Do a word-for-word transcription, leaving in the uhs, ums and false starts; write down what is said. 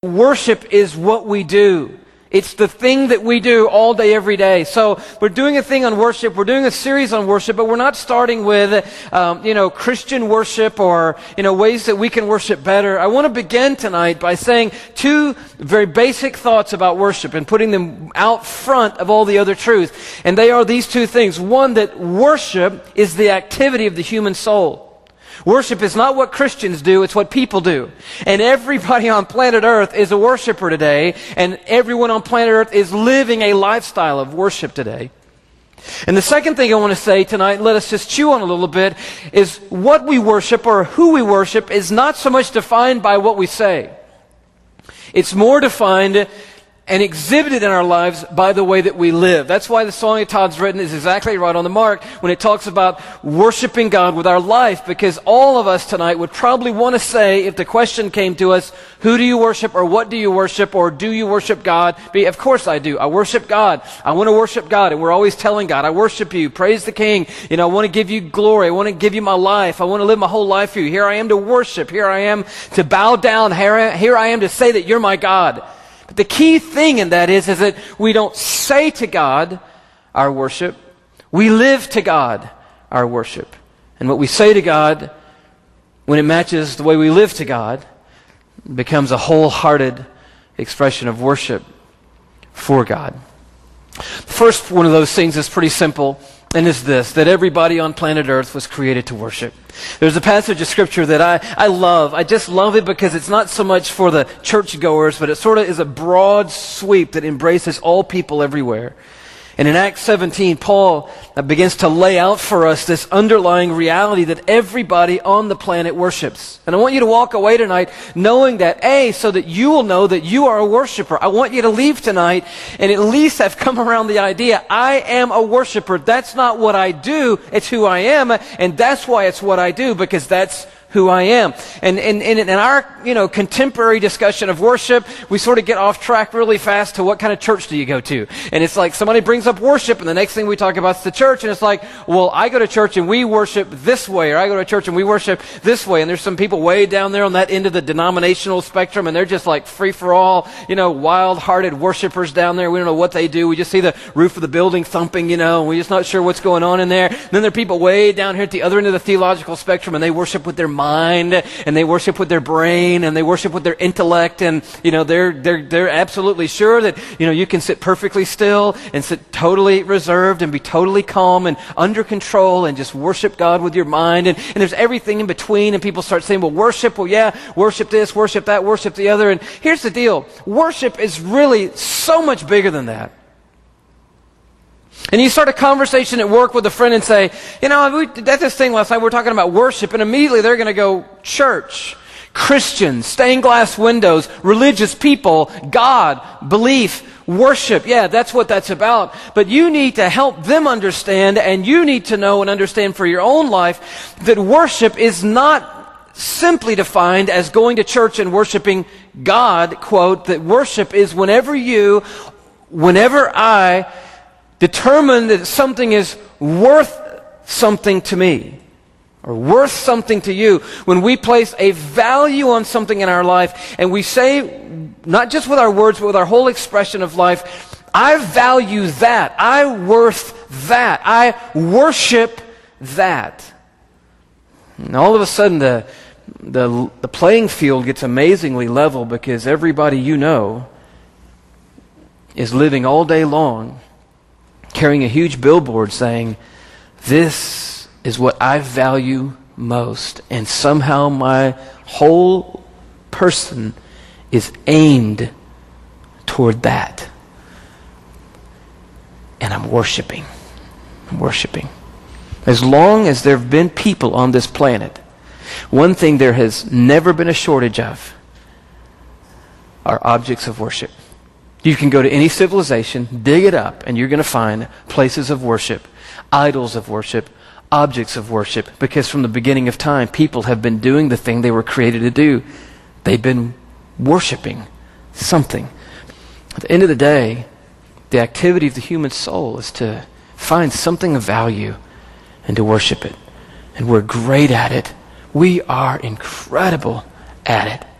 Worship is what we do. It's the thing that we do all day, every day. So we're doing a thing on worship. We're doing a series on worship, but we're not starting with, um, you know, Christian worship or, you know, ways that we can worship better. I want to begin tonight by saying two very basic thoughts about worship and putting them out front of all the other truth. And they are these two things. One, that worship is the activity of the human soul. Worship is not what Christians do, it's what people do. And everybody on planet Earth is a worshiper today, and everyone on planet Earth is living a lifestyle of worship today. And the second thing I want to say tonight, let us just chew on a little bit, is what we worship or who we worship is not so much defined by what we say. It's more defined and exhibited in our lives by the way that we live. That's why the song that Todd's written is exactly right on the mark when it talks about worshiping God with our life, because all of us tonight would probably want to say, if the question came to us, who do you worship or what do you worship or do you worship God? Be, of course I do. I worship God. I want to worship God. And we're always telling God, I worship you. Praise the King. You know, I want to give you glory. I want to give you my life. I want to live my whole life for you. Here I am to worship. Here I am to bow down. Here I, here I am to say that you're my God. But the key thing in that is, is that we don't say to God our worship. We live to God our worship. And what we say to God, when it matches the way we live to God, becomes a wholehearted expression of worship for God. The first one of those things is pretty simple, and is this, that everybody on planet Earth was created to worship. There's a passage of Scripture that I, I love. I just love it because it's not so much for the churchgoers, but it sort of is a broad sweep that embraces all people everywhere. And in Acts seventeen, Paul begins to lay out for us this underlying reality that everybody on the planet worships. And I want you to walk away tonight knowing that, A, so that you will know that you are a worshiper. I want you to leave tonight and at least have come around the idea, I am a worshiper. That's not what I do, it's who I am. And that's why it's what I do, because that's who I am. And in, in, in our, you know, contemporary discussion of worship, we sort of get off track really fast to what kind of church do you go to? And it's like somebody brings up worship, and the next thing we talk about is the church, and it's like, well, I go to church and we worship this way, or I go to church and we worship this way. And there's some people way down there on that end of the denominational spectrum, and they're just like free-for-all, you know, wild-hearted worshipers down there. We don't know what they do. We just see the roof of the building thumping, you know, and we're just not sure what's going on in there. And then there are people way down here at the other end of the theological spectrum, and they worship with their mind. mind and they worship with their brain and they worship with their intellect, and you know they're they're they're absolutely sure that you know you can sit perfectly still and sit totally reserved and be totally calm and under control and just worship God with your mind, and, and there's everything in between, and people start saying, well, worship, well yeah, worship this, worship that, worship the other. And here's the deal, worship is really so much bigger than that. And you start a conversation at work with a friend and say, you know, we did this thing last night, we were talking about worship, and immediately they're going to go, church, Christians, stained glass windows, religious people, God, belief, worship. Yeah, that's what that's about. But you need to help them understand, and you need to know and understand for your own life that worship is not simply defined as going to church and worshiping God, quote, that worship is whenever you, whenever I determine that something is worth something to me or worth something to you, when we place a value on something in our life and we say, not just with our words, but with our whole expression of life, I value that, I worth that, I worship that. And all of a sudden the, the, the playing field gets amazingly level, because everybody you know is living all day long carrying a huge billboard saying, this is what I value most, and somehow my whole person is aimed toward that. And I'm worshiping. I'm worshiping. As long as there have been people on this planet, one thing there has never been a shortage of are objects of worship. You can go to any civilization, dig it up, and you're going to find places of worship, idols of worship, objects of worship, because from the beginning of time, people have been doing the thing they were created to do. They've been worshiping something. At the end of the day, the activity of the human soul is to find something of value and to worship it. And we're great at it. We are incredible at it.